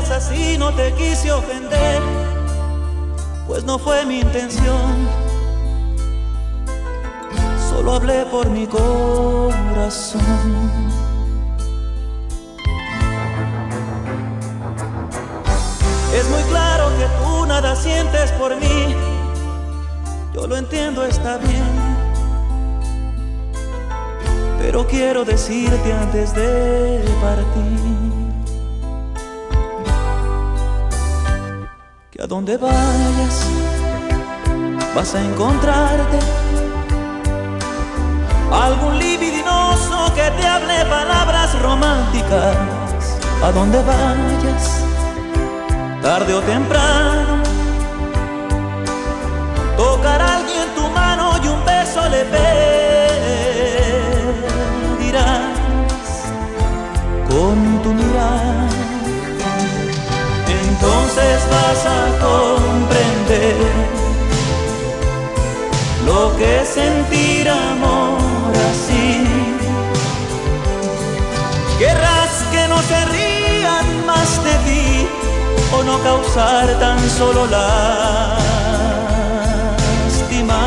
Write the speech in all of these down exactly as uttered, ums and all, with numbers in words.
sientas así, no te quise ofender, pues no fue mi intención. Solo hablé por mi corazón. Es muy claro que tú nada sientes por mí, yo lo entiendo, está bien, pero quiero decirte antes de partir que a donde vayas vas a encontrarte algún libidinoso que te hable palabras románticas. A donde vayas, tarde o temprano, tocará a alguien tu mano y un beso le pedirás con tu mirada. Entonces vas a comprender lo que es sentir amor así. Querrás que no se rían más de ti o no causar tan solo lástima.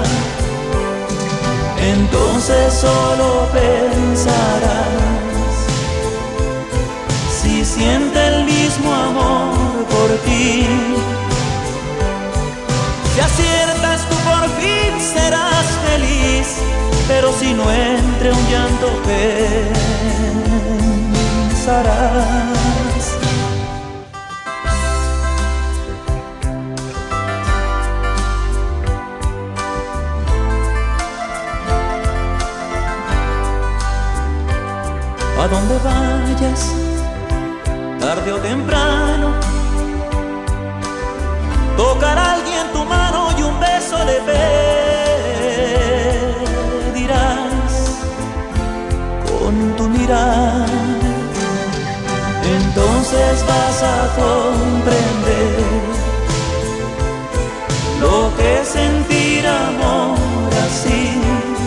Entonces solo pensarás si siente el mismo amor por ti. Si aciertas tú por fin serás feliz, pero si no entre un llanto pensarás. A donde vayas, tarde o temprano, tocará a alguien tu mano y un beso le pedirás con tu mirada. Entonces vas a comprender lo que es sentir amor así.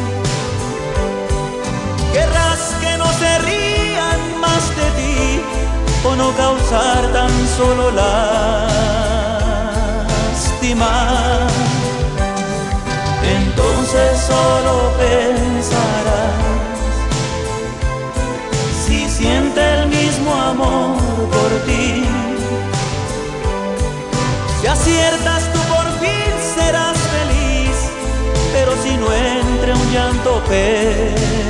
Querrás que no se rían más de ti o no causar tan solo lástima. Entonces solo pensarás si siente el mismo amor por ti. Si aciertas tú por fin serás feliz, pero si no entre un llanto pensarás.